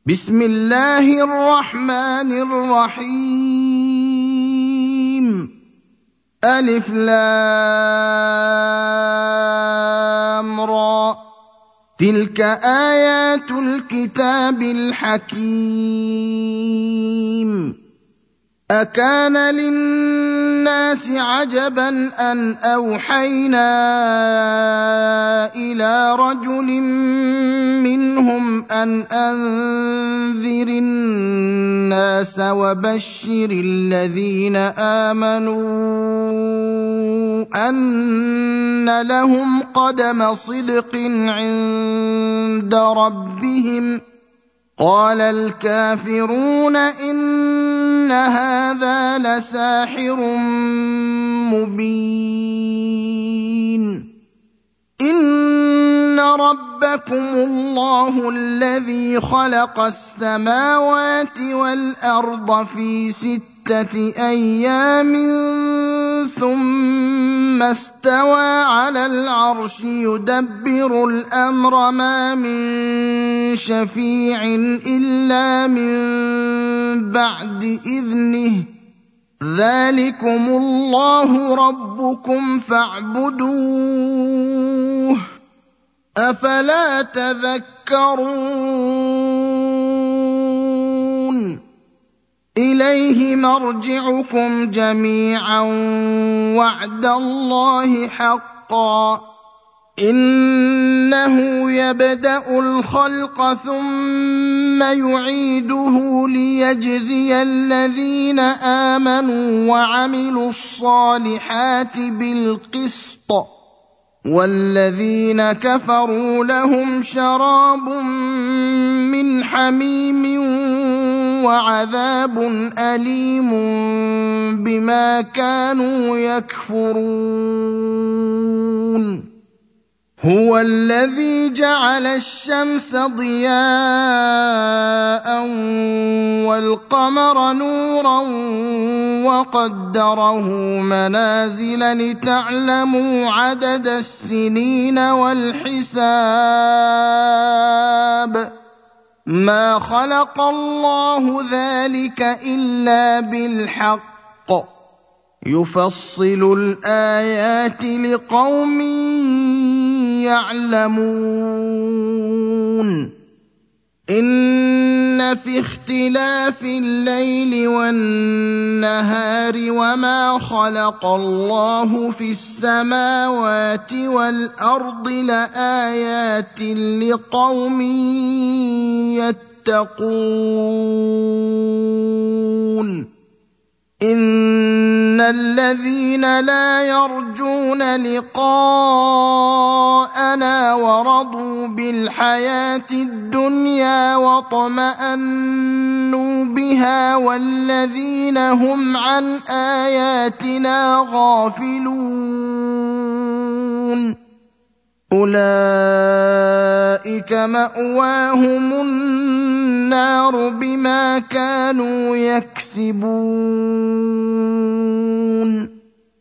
بسم الله الرحمن الرحيم. ألف لام را. تلك آيات الكتاب الحكيم. أكان للناس عجبا أن أوحينا إلى رجل منهم أن أنذر الناس وبشر الذين آمنوا أن لهم قدم صدق عند ربهم. قال الكافرون إن هذا لساحر مبين. إن ربكم الله الذي خلق السماوات والأرض في 6 أيام ثم استوى على العرش يدبر الأمر ما من شفيع إلا من بعد إذنه. ذلكم الله ربكم فاعبدوه أفلا تذكرون. إليه مرجعكم جميعا وعد الله حقا. إنه يبدأ الخلق ثم يعيده ليجزي الذين آمنوا وعملوا الصالحات بالقسط، والذين كفروا لهم شراب من حميم وعذاب أليم بما كانوا يكفرون. هو الذي جعل الشمس ضياء والقمر نورا وقدره منازل لتعلموا عدد السنين والحساب. ما خلق الله ذلك إلا بالحق، يفصل الآيات لقوم يعلمون. إن في اختلاف الليل والنهار وما خلق الله في السماوات والأرض لآيات لقوم يتقون. إن الذين لا يرجون لقاءنا ورضوا بالحياة الدنيا واطمأنوا بها والذين هم عن آياتنا غافلون أولئك مأواهم النار بما كانوا يكسبون.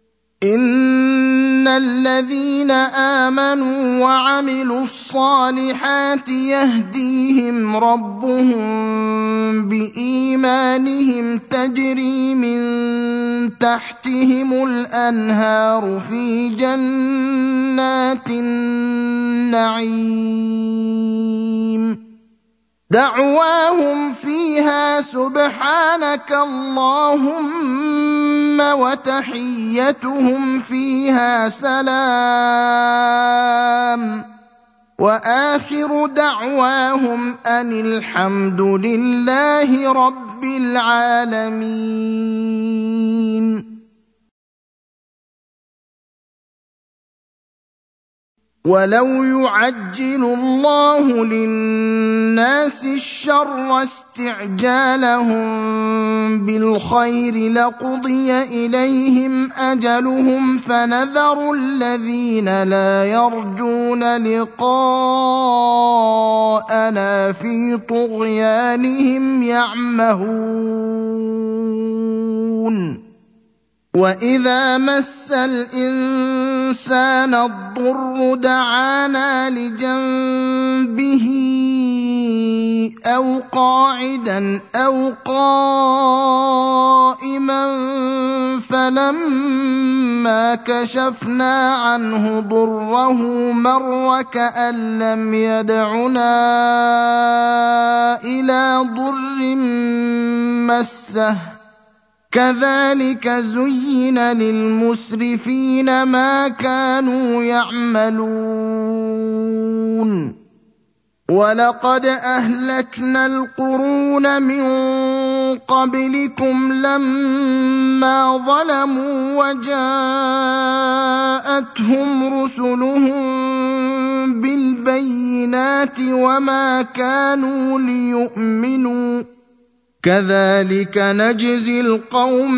إن الذين آمنوا وعملوا الصالحات يهديهم ربهم بإيمانهم تجري من تحتهم الأنهار في جنات النعيم. دعواهم فيها سبحانك اللهم وتحيتهم فيها سلام، وآخر دعواهم أن الحمد لله رب العالمين. ولو يعجل الله للناس الشر استعجالهم بالخير لقضي إليهم أجلهم فنذر الذين لا يرجون لقاءنا في طغيانهم يعمهون. وَإِذَا مَسَّ الْإِنسَانَ الضُّرُّ دَعَانَا لِجَنبِهِ أَوْ قَاعِدًا أَوْ قَائِمًا فَلَمَّا كَشَفْنَا عَنْهُ ضُرَّهُ مَرَّ كَأَن لَّمْ يَدْعُنَا إِلَىٰ ضُرٍّ مَّسَّهُ كَذَٰلِكَ زُيِّنَ لِلْمُسْرِفِينَ مَا كَانُوا يَعْمَلُونَ وَلَقَدْ أَهْلَكْنَا الْقُرُونَ مِن قَبْلِكُمْ لَمَّا ظَلَمُوا وَجَاءَتْهُمْ رُسُلُهُم بِالْبَيِّنَاتِ وَمَا كَانُوا لِيُؤْمِنُوا كَذَٰلِكَ نَجْزِي الْقَوْمَ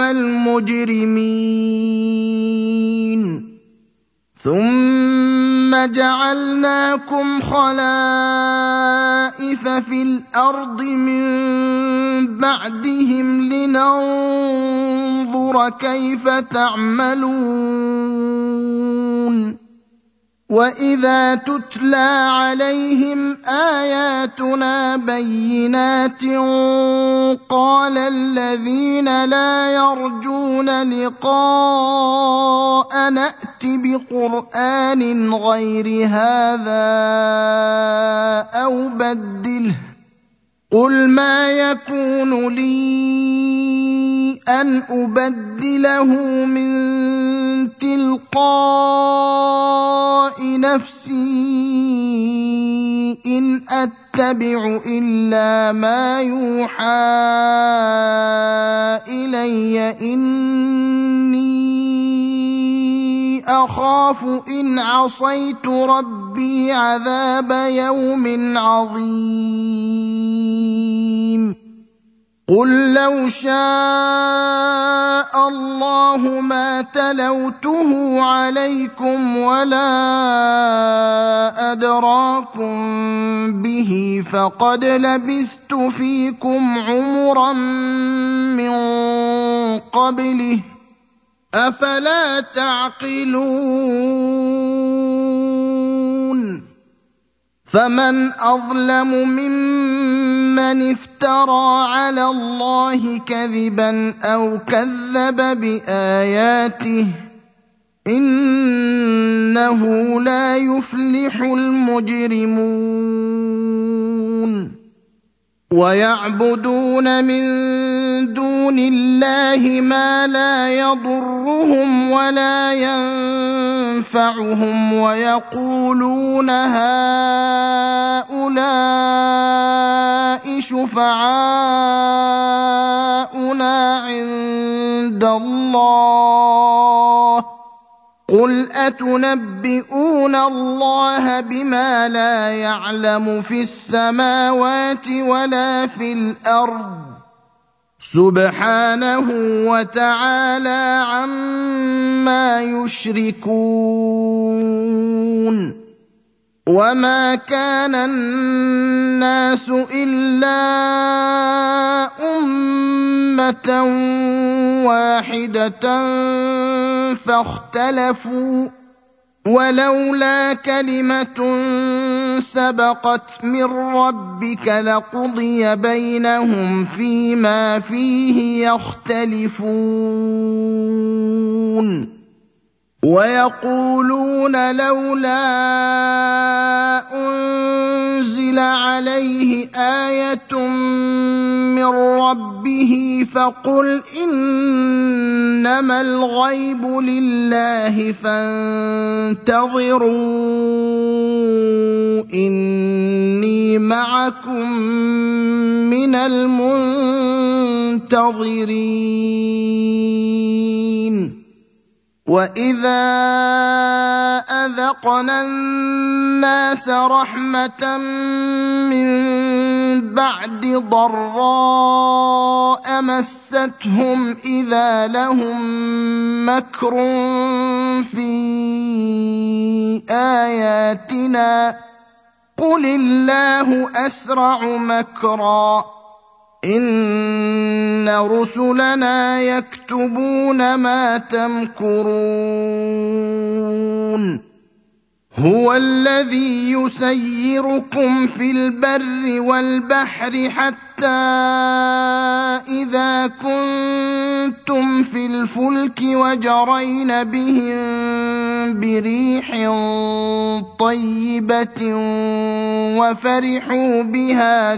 الْمُجْرِمِينَ ثُمَّ جَعَلْنَاكُمْ خَلَائِفَ فِي الْأَرْضِ مِن بَعْدِهِمْ لِنَنظُرَ كَيْفَ تَعْمَلُونَ وَإِذَا تُتْلَىٰ عَلَيْهِمْ آيَاتُنَا بَيِّنَاتٍ قَالَ الَّذِينَ لَا يَرْجُونَ لِقَاءَنَا ائْتِ بِقُرْآنٍ غَيْرِ هَٰذَا أَوْ بَدِّلْهُ ۚ قُلْ مَا يَكُونُ لِي أَنْ أُبَدِّلَهُ مِن تِلْقَاءِ نَفْسِي إِنْ أَتَّبِعُ إِلَّا مَا يُوحَىٰ إِلَيَّ إِنِّي أَخَافُ إِنْ عَصَيْتُ رَبِّي عَذَابَ يَوْمٍ عَظِيمٍ قُل لَّوْ شَاءَ اللَّهُ مَا تَلَوْتُهُ عَلَيْكُمْ وَلَا أَدْرَاكُم بِهِ فَقَدْ لَبِثْتُ فِيكُمْ عُمُرًا مِّن قَبْلِهِ ۚ أَفَلَا تَعْقِلُونَ فَمَنْ أَظْلَمُ مِمَّنِ افْتَرَىٰ عَلَى اللَّهِ كَذِبًا أَوْ كَذَّبَ بِآيَاتِهِ ۚ إِنَّهُ لَا يُفْلِحُ الْمُجْرِمُونَ وَيَعْبُدُونَ مِن دُونِ اللَّهِ مَا لَا يَضُرُّهُمْ وَلَا يَنفَعُهُمْ وَيَقُولُونَ هَٰؤُلَاءِ شُفَعَاؤُنَا عِندَ اللَّهِ ۚ قُلْ أَتُنَبِّئُونَ اللَّهَ بِمَا لَا يَعْلَمُ فِي السَّمَاوَاتِ وَلَا فِي الْأَرْضِ ۚ سُبْحَانَهُ وَتَعَالَىٰ عَمَّا يُشْرِكُونَ وَمَا كَانَ النَّاسُ إِلَّا أُمَّةً وَاحِدَةً فَاخْتَلَفُوا ۚ وَلَوْلَا كَلِمَةٌ سَبَقَتْ مِن رَّبِّكَ لَقُضِيَ بَيْنَهُمْ فِيمَا فِيهِ يَخْتَلِفُونَ وَيَقُولُونَ لَوْلَا أُنزِلَ عَلَيْهِ آيَةٌ مِّن رَّبِّهِ فَقُلْ إِنَّمَا الْغَيْبُ لِلَّهِ فَانتَظِرُوا إِنِّي مَعَكُم مِّنَ الْمُنتَظِرِينَ وَإِذَا أَذَقْنَا النَّاسَ رَحْمَةً مِّن بَعْدِ ضَرَّاءَ مَسَّتْهُمْ إِذَا لَهُم مَّكْرٌ فِي آيَاتِنَا ۚ قُلِ اللَّهُ أَسْرَعُ مَكْرًا إن رسلنا يكتبون ما تمكرون هو الذي يسيركم في البر والبحر حتى إذا كنتم في الفلك وجرين بهم بريح طيبة وفرحوا بها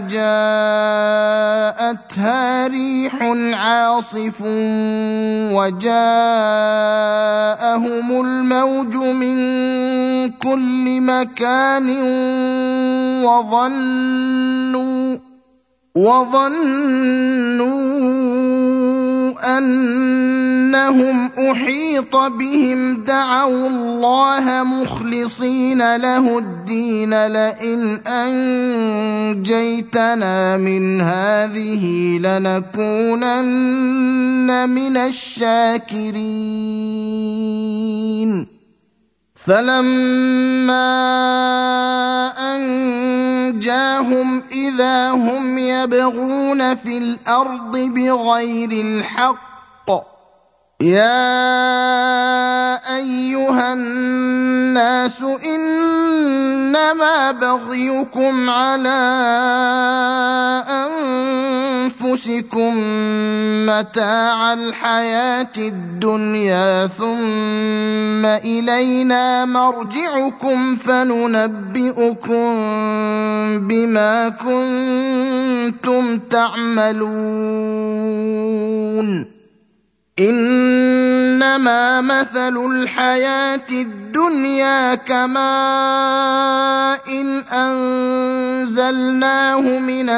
جاءتها ريح عاصف وجاءهم الموج من كل مكان وظنوا أنهم أحيط بهم دعوا الله مخلصين له الدين لئن أنجيتنا من هذه لنكونن من الشاكرين فلما أنجاهم إذا هم يبغون في الأرض بغير الحق يا أيها الناس إنما بغيكم على أنفسكم متاع الحياة الدنيا ثم إلينا مرجعكم فننبئكم بما كنتم تعملون إنما مثل الحياة الدنيا كماء إن أنزلناه من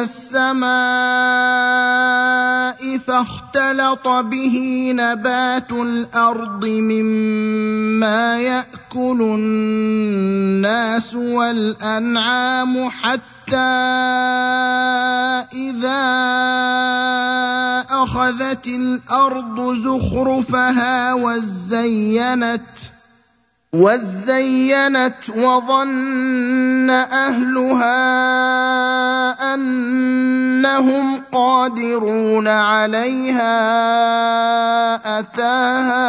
السماء فاختلط به نبات الأرض مما يأكل الناس والأنعام حتى إذا أخذت الأرض زخرفها وزينت وظن أهلها أنهم قادرون عليها أتاها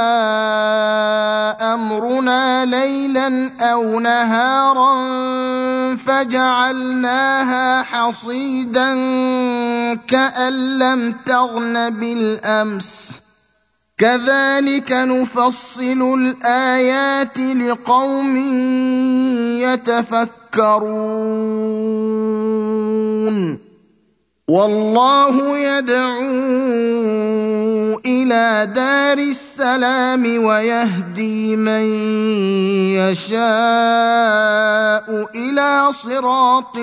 أمرنا ليلا أو نهارا فجعلناها حصيدا كأن لم تغن بالأمس كذلك نفصل الآيات لقوم يتفكرون والله يدعو إلى دار السلام ويهدي من يشاء إلى صراط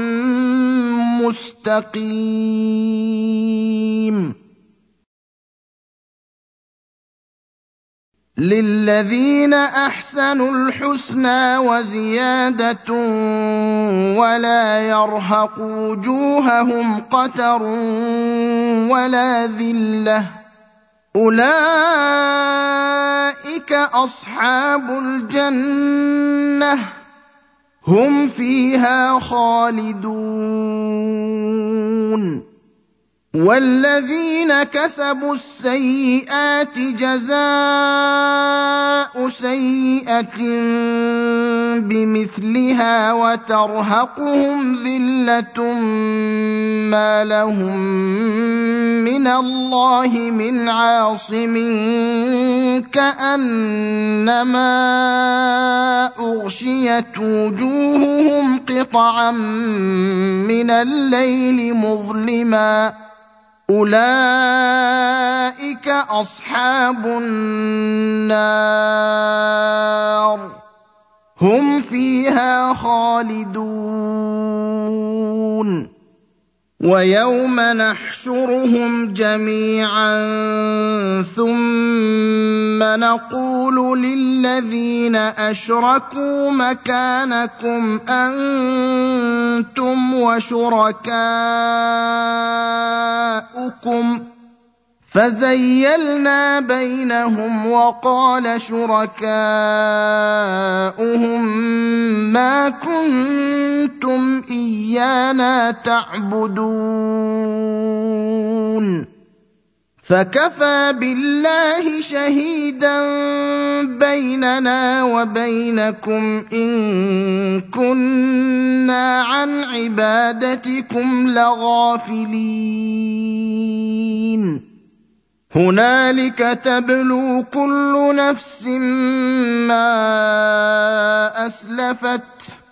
مستقيم للذين أحسنوا الحسنى وزيادة ولا يرهق وجوههم قتر ولا ذلة أولئك أصحاب الجنة هم فيها خالدون والذين كسبوا السيئات جزاء سيئة بمثلها وترهقهم ذلة ما لهم من الله من عاصم كأنما أغشيت وجوههم قطعا من الليل مظلما أولئك أصحاب النار هم فيها خالدون ويوم نحشرهم جميعا ثم نقول للذين أشركوا مكانكم أنتم وشركاؤكم فزيلنا بينهم وقال شركاؤهم ما كنتم إيانا تعبدون فكفى بالله شهيدا بيننا وبينكم إن كنا عن عبادتكم لغافلين هنالك تبلو كل نفس ما أسلفت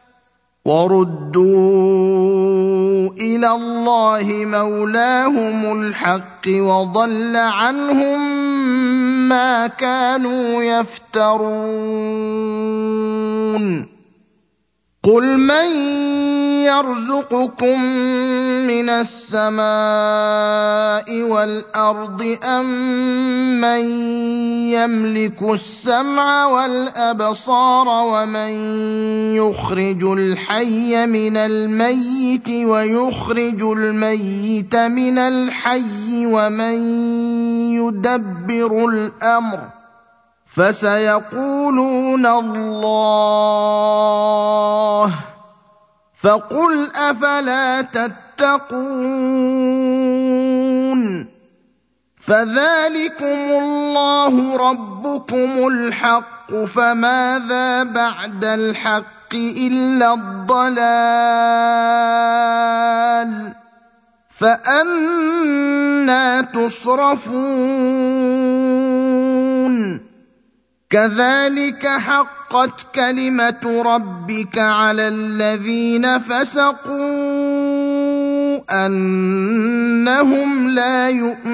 وردوا إلى الله مولاهم الحق وضل عنهم ما كانوا يفترون قل من يرزقكم من السماء والأرض أم من يملك السمع والأبصار ومن يخرج الحي من الميت ويخرج الميت من الحي ومن يدبر الأمر فسيقولون الله فقل أفلا تتقون فذلكم الله ربكم الحق فماذا بعد الحق إلا الضلال فأنى تصرفون كذلك حقت كلمة ربك على الذين فسقوا أنهم لا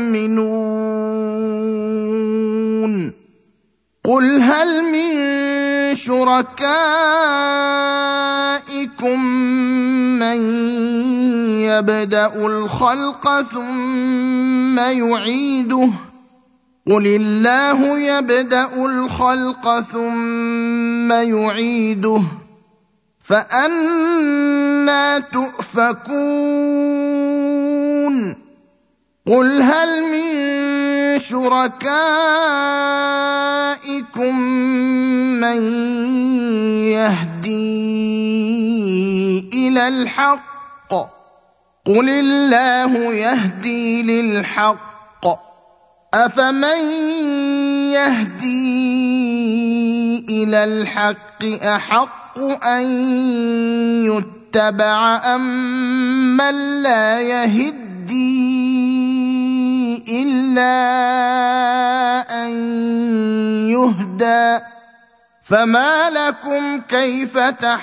يؤمنون قل هل من شركائكم من يبدأ الخلق ثم يعيده قل الله يبدأ الخلق ثم يعيده فأنى تؤفكون قل هل من شركائكم من يهدي إلى الحق قل الله يهدي للحق أفمن يهدي إلى الحق أحق أن يتبع أم من لا يهدي إلا أن يهدى فما لكم كيف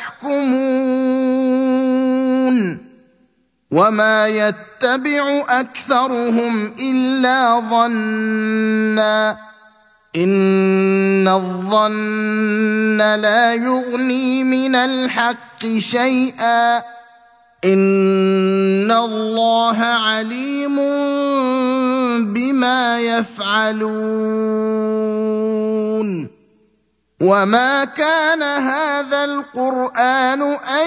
تحكمون وما يتبع أكثرهم إلا ظنا إن الظن لا يغني من الحق شيئا إن الله عليم بما يفعلون وما كان هذا القرآن أن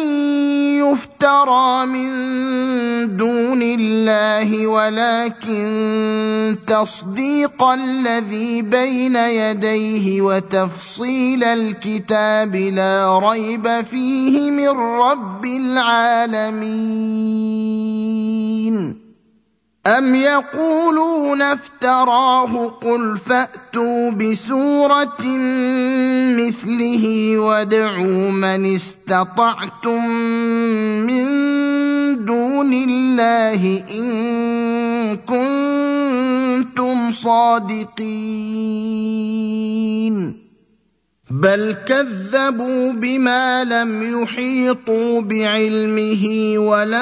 يفترى من دون الله ولكن تصديق الذي بين يديه وتفصيل الكتاب لا ريب فيه من رب العالمين أم يقولون افتراه قل فأتوا بسورة مثله وادعوا من استطعتم من دون الله إن كنتم صادقين بل كذبوا بما لم يحيطوا بعلمه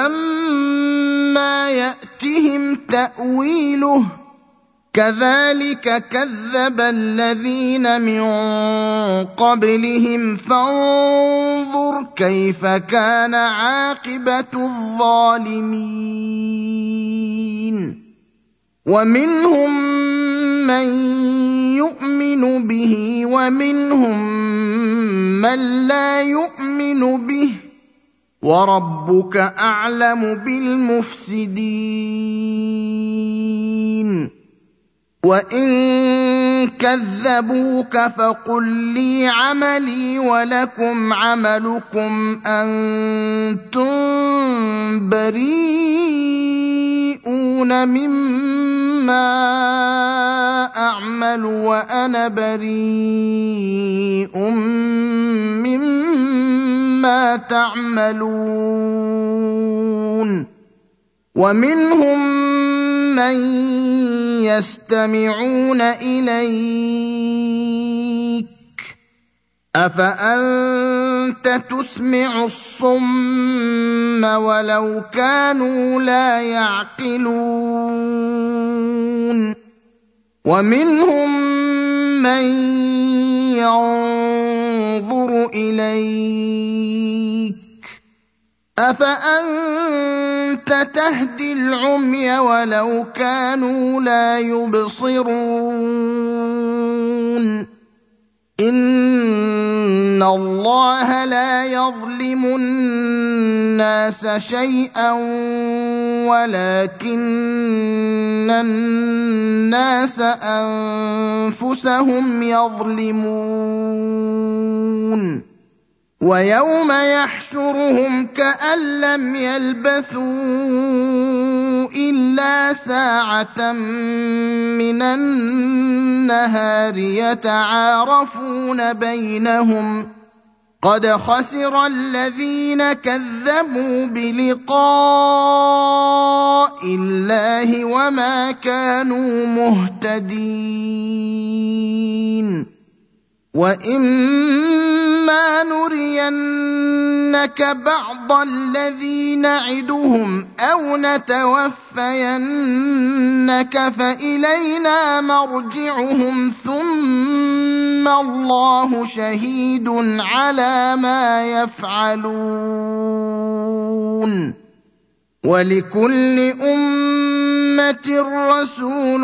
ولما يأتهم تأويله كذلك كذب الذين من قبلهم فانظر كيف كان عاقبة الظالمين ومنهم من يؤمن به ومنهم من لا يؤمن به وربك أعلم بالمفسدين وإن كذبوك فقل لي عملي ولكم عملكم أنتم بريئون مما ما أعمل وأنا بريء مما تعملون ومنهم من يستمعون إليك أفأنت تسمع الصم ولو كانوا لا يعقلون ومنهم من ينظر إليك أفأنت تهدي العمي ولو كانوا لا يبصرون إن الله لا يظلم الناس شيئا ولكن الناس أنفسهم يظلمون ويوم يحشرهم كأن لم يلبثوا إلا ساعة من النهار يتعارفون بينهم قد خسر الذين كذبوا بلقاء الله وما كانوا مهتدين وإما نرينك بعض الذي نعدهم أو نتوفينك فإلينا مرجعهم ثم الله شهيد على ما يفعلون ولكل أمة رسول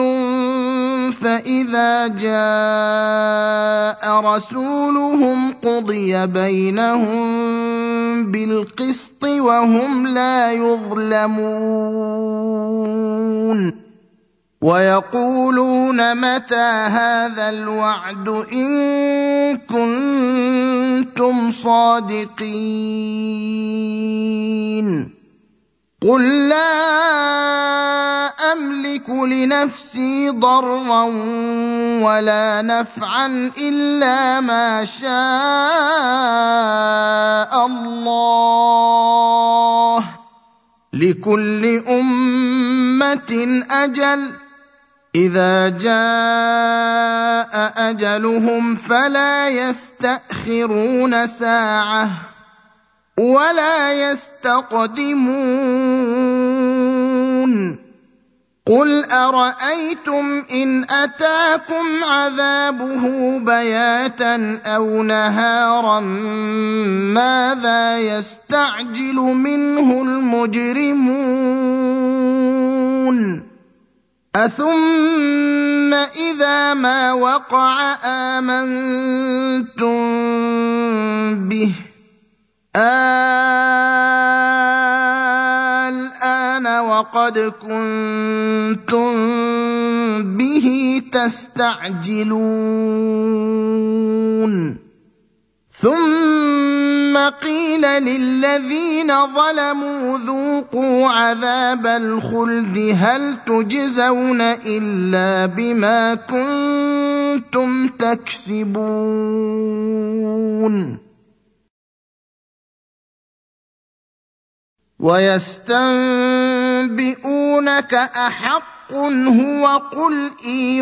فإذا جاء رسولهم قضي بينهم بالقسط وهم لا يظلمون ويقولون متى هذا الوعد إن كنتم صادقين قل لا أملك لنفسي ضرا ولا نفعا إلا ما شاء الله لكل أمة أجل إذا جاء أجلهم فلا يستأخرون ساعة ولا يستقدمون قل أرأيتم إن أتاكم عذابه بياتا أو نهارا ماذا يستعجل منه المجرمون أثم إذا ما وقع آمنتم به الآن وقد كنتم به تستعجلون ثم قيل للذين ظلموا ذوقوا عذاب الخلد هل تجزون إلا بما كنتم تكسبون ويستنبئونك أحق هو قل إي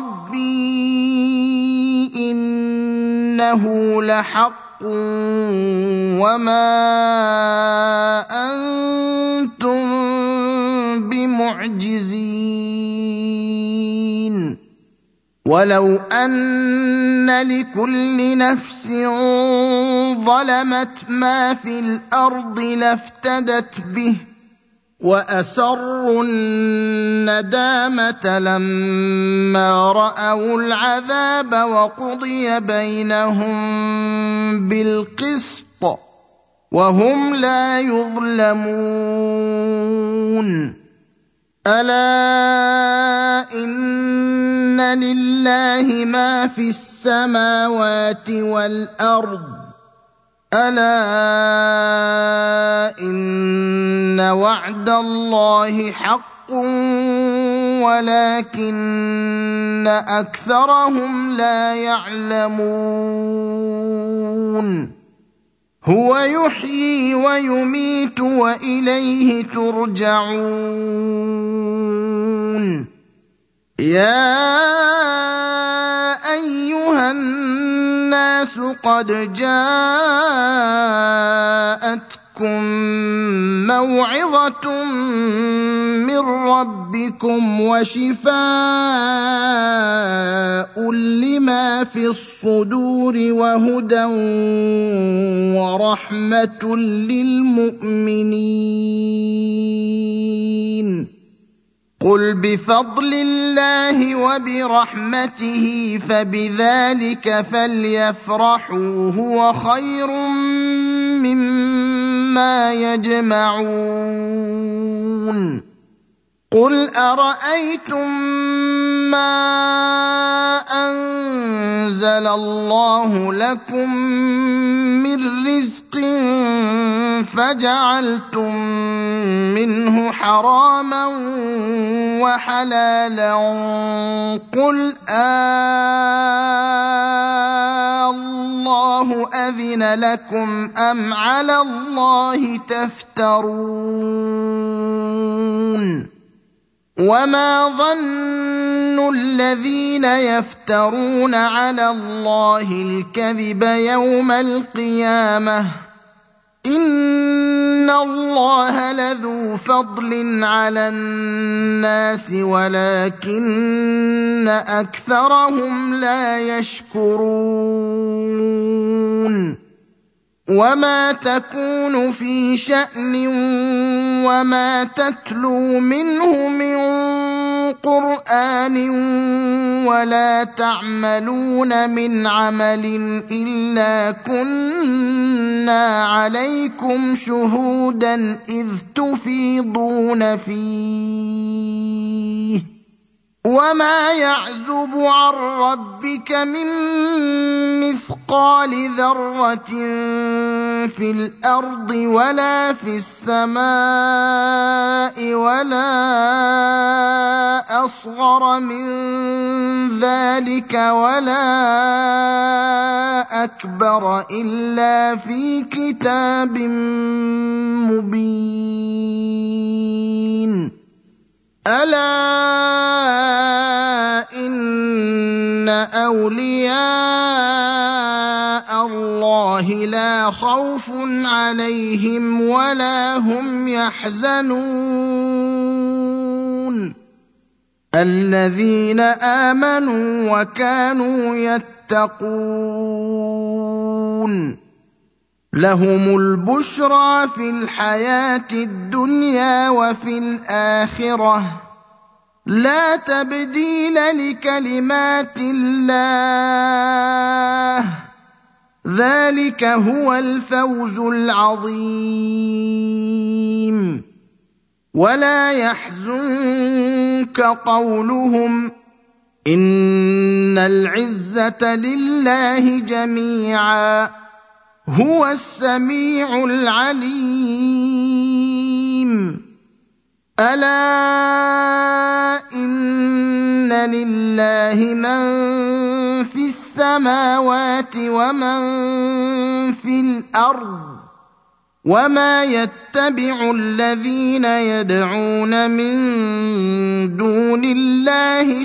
وربي إنه لحق وما أنتم بمعجزين ولو أن لكل نفس ظلمت ما في الأرض لافتدت به وأسروا الندامة لما رأوا العذاب وقضي بينهم بالقسط وهم لا يظلمون ألا إن لله ما في السماوات والأرض ألا إن وعد الله حق ولكن أكثرهم لا يعلمون هو يحيي ويميت وإليه ترجعون يا أيها الناس قد جاءتكم موعظة من ربكم وشفاء لما في الصدور وهدى ورحمة للمؤمنين قل بفضل الله وبرحمته فبذلك فليفرحوا هو خير مما يجمعون قل أرأيتم ما أنزل الله لكم من رزق فجعلتم منه حراما وحلالا قل الله أذن لكم أم على الله تفترون وما ظن الذين يفترون على الله الكذب يوم القيامة إن الله لذو فضل على الناس ولكن أكثرهم لا يشكرون وما تكون في شأن وما تتلو منه من قرآن ولا تعملون من عمل إلا كنا عليكم شهودا إذ تفيضون فيه وما يعزب عن ربك من مثقال ذرة في الأرض ولا في السماء ولا أصغر من ذلك ولا أكبر إلا في كتاب مبين ألا إن أولياء الله لا خوف عليهم ولا هم يحزنون الذين آمنوا وكانوا يتقون لهم البشرى في الحياة الدنيا وفي الآخرة لا تبديل لكلمات الله ذلك هو الفوز العظيم ولا يحزنك قولهم إن العزة لله جميعا هو السميع العليم ألا إن لله من في السماوات ومن في الأرض وما يتبع الذين يدعون من دون الله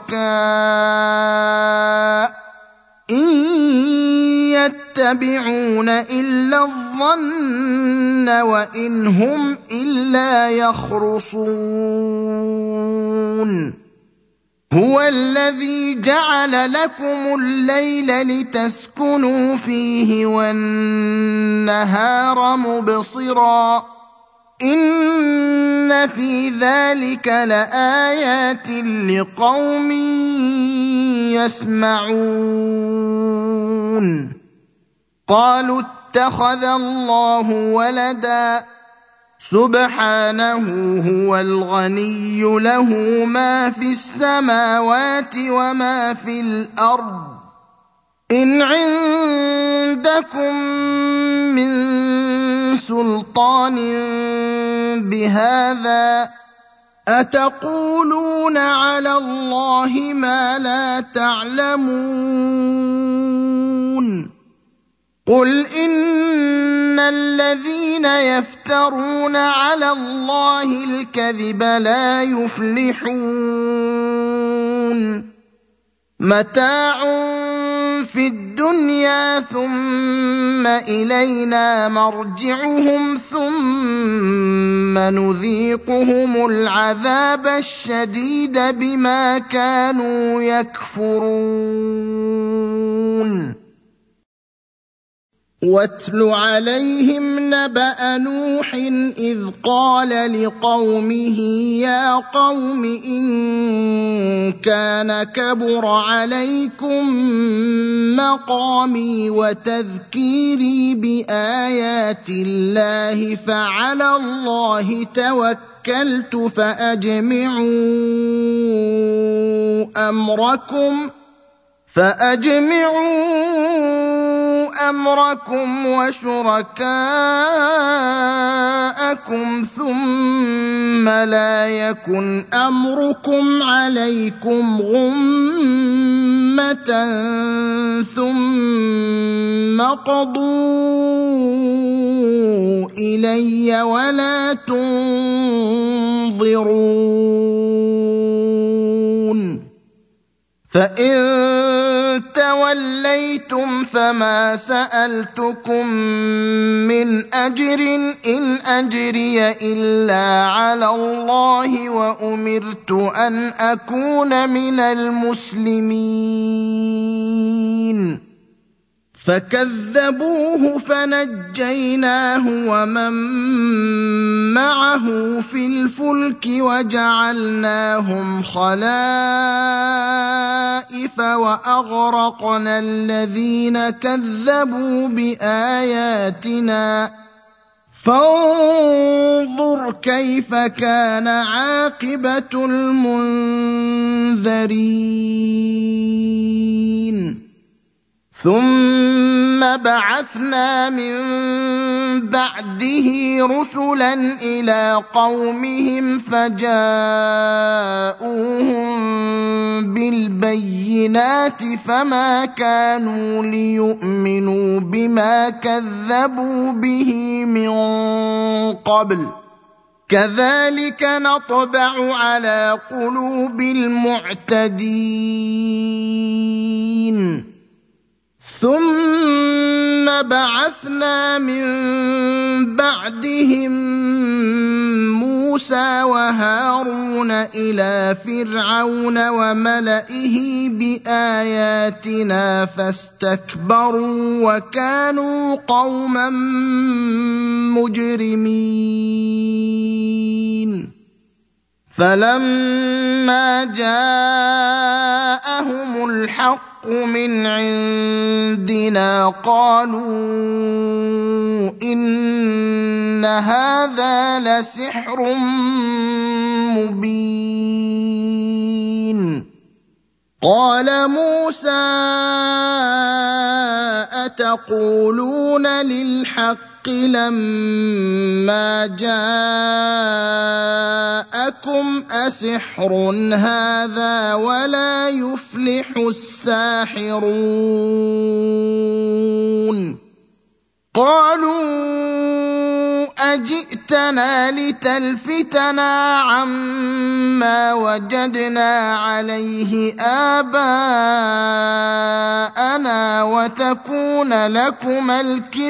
شركاء إن يتبعون إلا الظن وإن هم إلا يخرصون هو الذي جعل لكم الليل لتسكنوا فيه والنهار مبصرا إن في ذلك لآيات لقوم يسمعون قالوا اتخذ الله ولدا سبحانه هو الغني له ما في السماوات وما في الأرض إن عندكم من سلطان بهذا أتقولون على الله ما لا تعلمون قل إن الذين يفترون على الله الكذب لا يفلحون متاع في الدنيا ثم إلينا مرجعهم ثم نذيقهم العذاب الشديد بما كانوا يكفرون واتل عليهم نبأ نوح إذ قال لقومه يا قوم إن كان كبر عليكم مقامي وتذكيري بآيات الله فعلى الله توكلت فأجمعوا أمركم وشركاءكم ثم لا يكن أمركم عليكم غمة ثم قضوا إلي ولا تنظرون فإن توليتم فما سألتكم من أجر إن أجري إلا على الله وأمرت أن أكون من المسلمين فكذبوه فنجيناه ومن معه في الفلك وجعلناهم خلائف وأغرقنا الذين كذبوا بآياتنا فانظر كيف كان عاقبة المنذرين ثم بعثنا من بعده رسلا إلى قومهم فجاءوهم بالبينات فما كانوا ليؤمنوا بما كذبوا به من قبل كذلك نطبع على قلوب المعتدين ثم بعثنا من بعدهم موسى وهارون إلى فرعون وملئه بآياتنا فاستكبروا وكانوا قوما مجرمين فلما جاءهم الحق من عندنا قالوا إن هذا لسحر مبين قال موسى أتقولون للحق لما جاءكم أسحر هذا ولا يفلح الساحرون قالوا أجئتنا لتلفتنا عما وجدنا عليه آباءنا وتكون لكما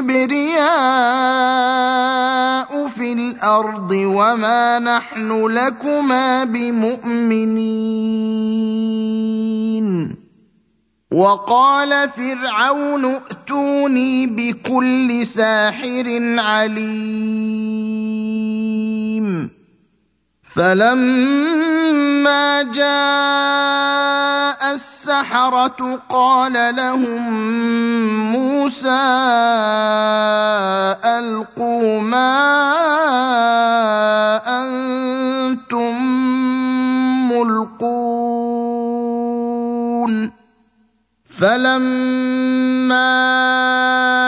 الكبرياء في الأرض وما نحن لكما بمؤمنين وقال فرعون ائتوني بكل ساحر عليم فلما جاء السحرة قال لهم موسى ألقوا ما أنتم ملقون فلما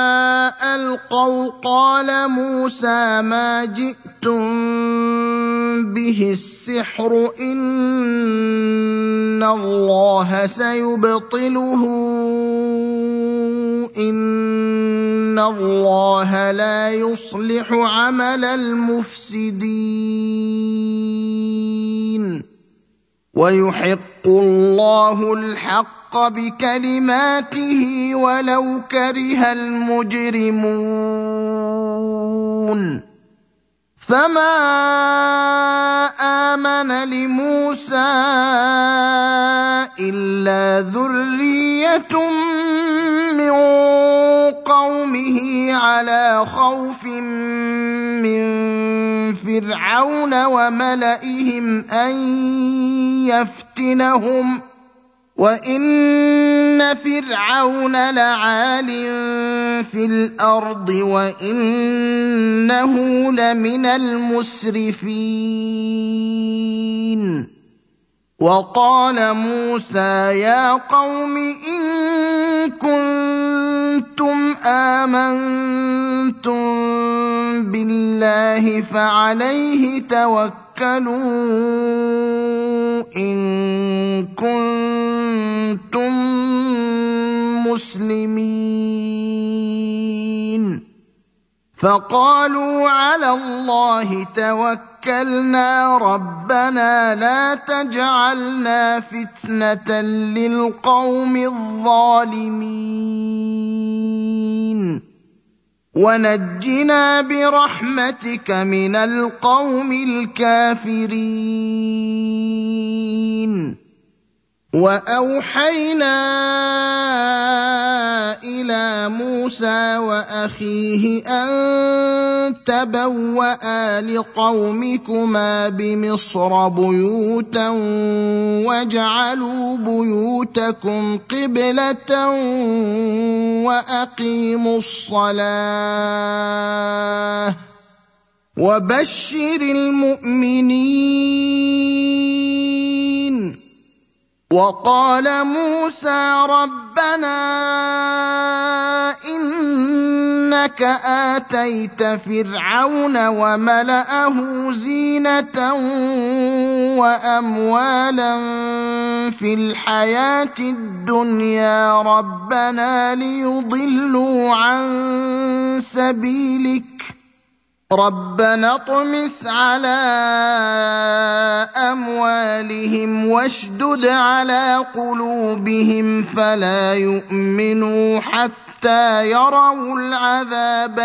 ألقوا قال موسى ما جئتم به السحر إن الله سيبطله إن الله لا يصلح عمل المفسدين ويحق الله الحق بكلماته ولو كره المجرمون فما آمن لموسى إلا ذرية من قومه على خوف من فرعون وملئهم أن يفتنهم وإن فرعون لعال في الأرض وإنه لمن المسرفين وقال موسى يا قوم إن كنتم آمنتم بالله فعليه توكلوا إن كنتم مسلمين فقالوا على الله توكلنا ربنا لا تجعلنا فتنة للقوم الظالمين ونجنا برحمتك من القوم الكافرين وأوحينا إلى موسى وأخيه أن تبوأ لقومكما بمصر بيوتا واجعلوا بيوتكم قبلة وأقيموا الصلاة وبشر المؤمنين وقال موسى ربنا إنك آتيت فرعون وملأه زينة وأموالا في الحياة الدنيا ربنا ليضلوا عن سبيلك ربنا اطمس على أموالهم واشدد على قلوبهم فلا يؤمنوا حتى يروا العذاب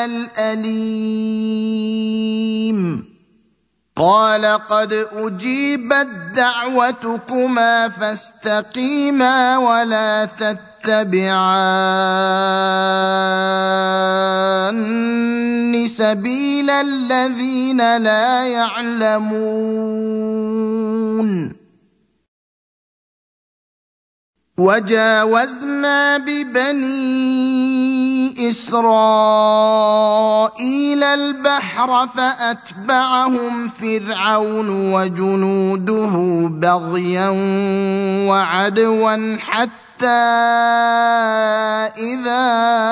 الأليم قال قد أجيبت دعوتكما فاستقيما ولا تتبعان سبيل الذين لا يعلمون وجاوزنا ببني إسرائيل البحر فأتبعهم فرعون وجنوده بغيا وعدوا حتى إذا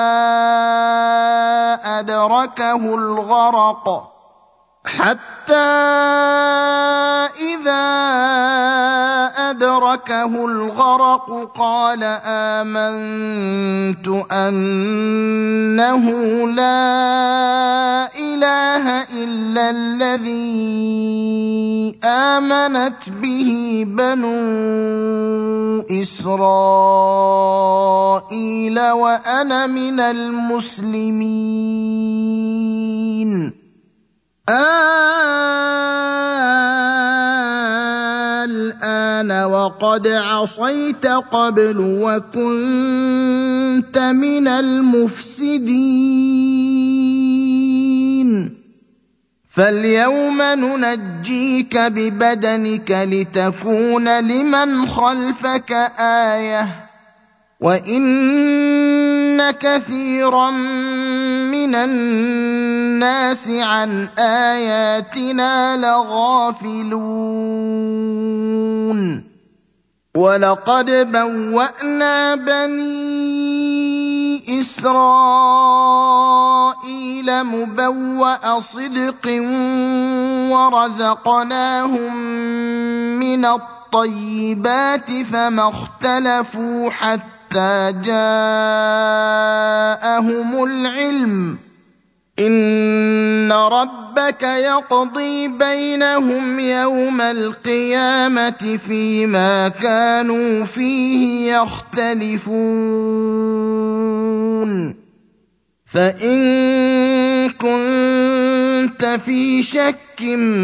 أدركه الغرق قال آمنت أنه لا إله إلا الذي آمنت به بنو إسرائيل وأنا من المسلمين الآن وقد عصيت قبل وكنت من المفسدين فاليوم ننجيك ببدنك لتكون لمن خلفك آية وإن كثيرا من الناس عن آياتنا لغافلون ولقد بوأنا بني إسرائيل إسرائيل مبوأ صدق ورزقناهم من الطيبات فما اختلفوا حتى جاءهم العلم إن ربك يقضي بينهم يوم القيامة فيما كانوا فيه يختلفون فإن كنت في شك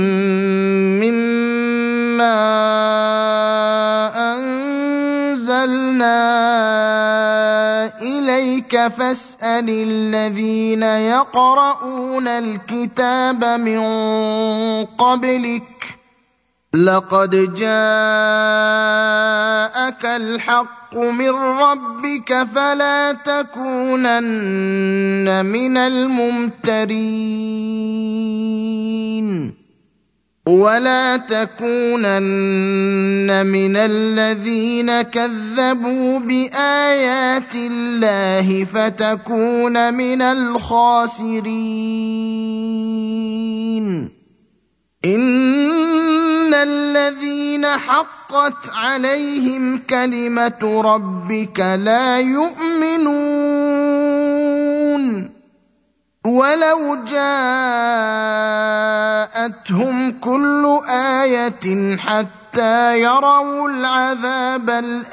مما أنزلنا إليك فاسأل الذين يقرؤون الكتاب من قبلك لقد جاءك الحق من ربك فلا تكونن من الممترين ولا تكونن من الذين كذبوا بآيات الله فتكون من الخاسرين إن الذين حقت عليهم كلمة ربك لا يؤمنون ولو جاءتهم كل آية حتى يروا العذاب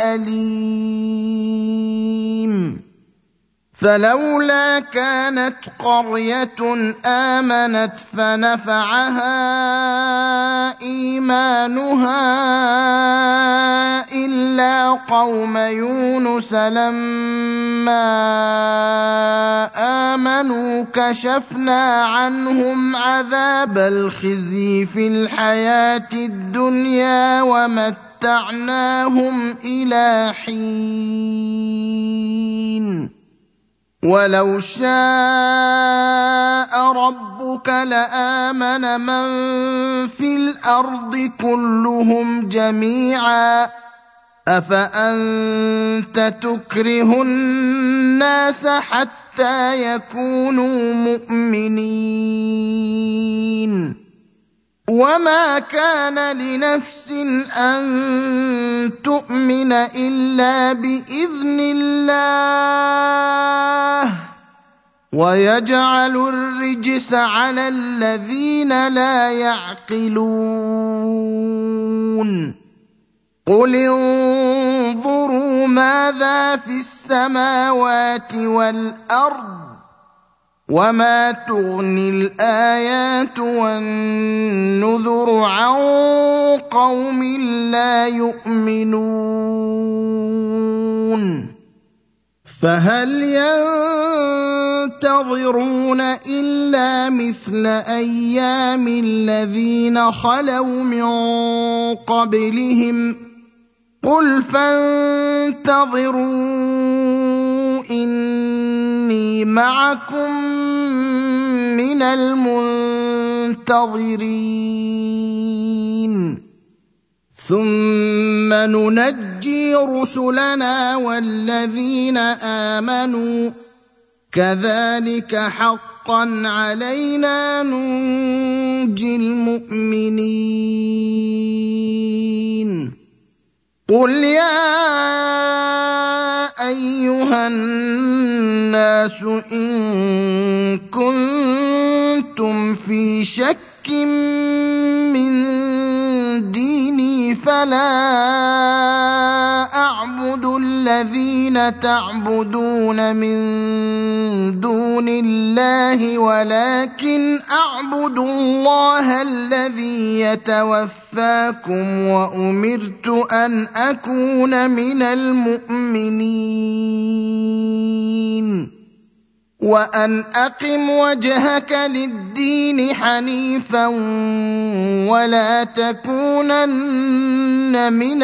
الأليم فلولا كانت قرية آمنت فنفعها إيمانها إلا قوم يونس لما آمنوا كشفنا عنهم عذاب الخزي في الحياة الدنيا ومتعناهم إلى حين ولو شاء ربك لآمن من في الأرض كلهم جميعا أفأنت تكره الناس حتى يكونوا مؤمنين وما كان لنفس أن تؤمن إلا بإذن الله ويجعل الرجس على الذين لا يعقلون قل انظروا ماذا في السماوات والأرض وما تغني الآيات والنذر عن قوم لا يؤمنون فهل ينتظرون إلا مثل أيام الذين خلوا من قبلهم قل فانتظروا إني معكم من المنتظرين ثم ننجي رسلنا والذين آمنوا كذلك حقا علينا ننجي المؤمنين قل يا أيها الناس إن كنتم في شك من ديني فلا أعبد الذين تعبدون من دون الله ولكن أعبد الله الذي يتوفاكم وأمرت أن أكون من المؤمنين وأن أقم وجهك للدين حنيفا ولا تكونن من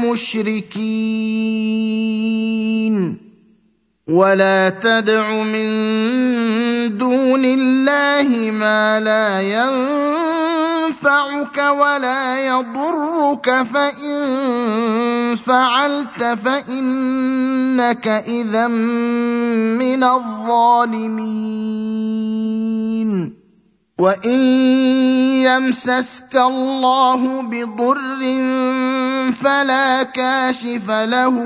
المشركين ولا تدع من دون الله ما لا ينفعك ولا يضرك فإن فعلت فإنك إذا من الظالمين. وإن يمسسك الله بضر فلا كاشف له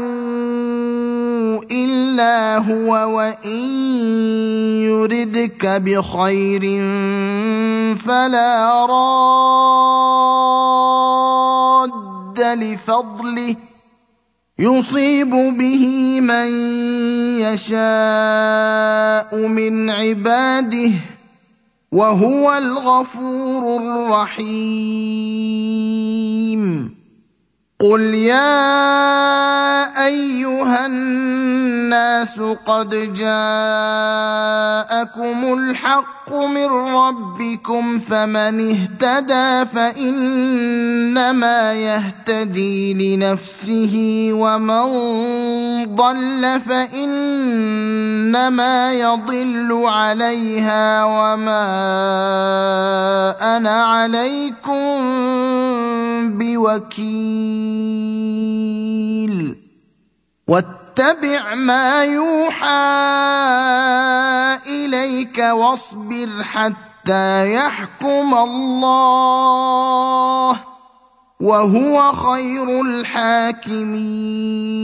إلا هو وإن يردك بخير فلا راد لفضله يصيب به من يشاء من عباده وهو الغفور الرحيم. قل يا أيها الناس قد جاءكم الحق من ربكم فمن اهتدى فإنما يهتدي لنفسه ومن ضل فإنما يضل عليها وما أنا عليكم بوكيل. واتبع ما يوحى إليك واصبر حتى يحكم الله وهو خير الحاكمين.